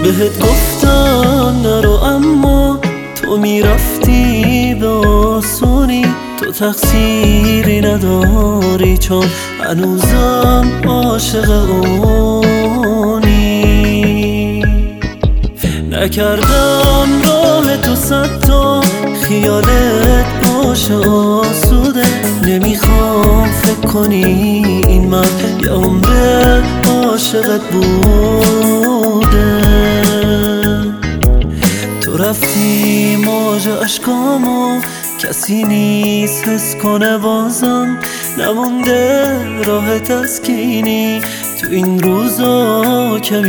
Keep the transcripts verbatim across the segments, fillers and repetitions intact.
بهت گفتم نرو اما تو میرفتی به آسونی. تو تقصیری نداری چون هنوزم عاشق اونی. نکردم راه تو صد تا خیالت باشه آسوده. نمیخوام فکر کنی این مرد یه عمر عاشقت بوده. تو رفتی موج اشکامو کسی نیست حس کنه بازم. نمونده راه تسکینی تو این روزا که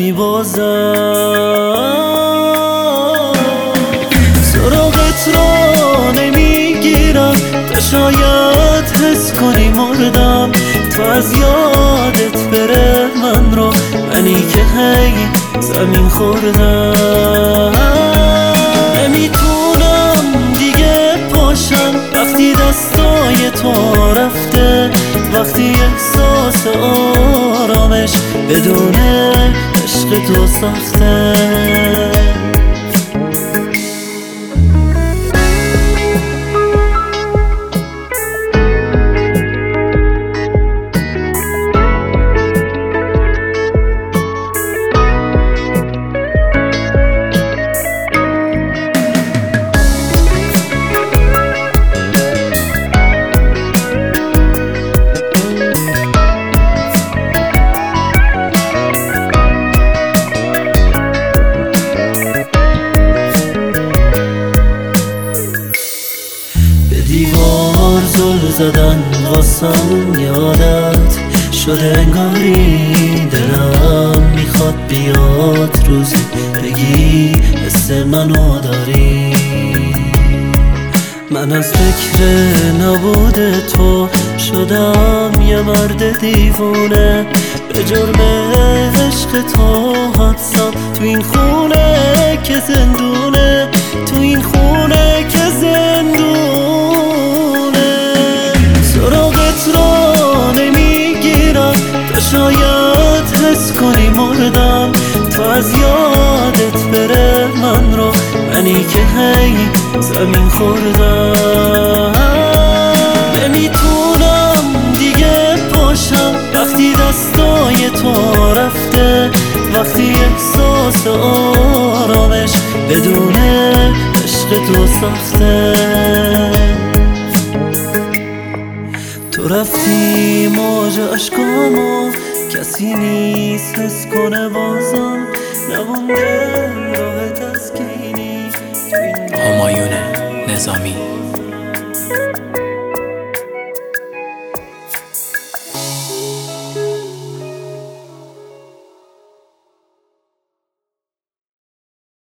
میبازم. سراغت را نمیگیرم تا شاید حس کنی مردم. تو از یادت بره من رو، منی که هی زمین خوردم. نمیتونم دیگه پاشم وقتی دستای تو رفته. وقتی احساس آرامش بدون عشق تو سخته. دیوار زل زدن واسم یادت شده انگاری. دلم میخواد بیاد روزی بگی حس منو داری. من از فکر نبود تو شدم یه مرد دیوونه. به جرم عشق تو حبسم تو این خونه که زندونه. تو این خونه که زندونه. شاید حس کنی مردم. تو از یادت بره من رو، منی که هی زمین خوردم. نمیتونم دیگه پاشم وقتی دستای تو رفته. وقتی احساس آرامش بدون عشق تو سخته. تو رفتی موج اشکامو کسی نیست حس کنه بازم. نمونده راه تسکینی. همایون نظامی.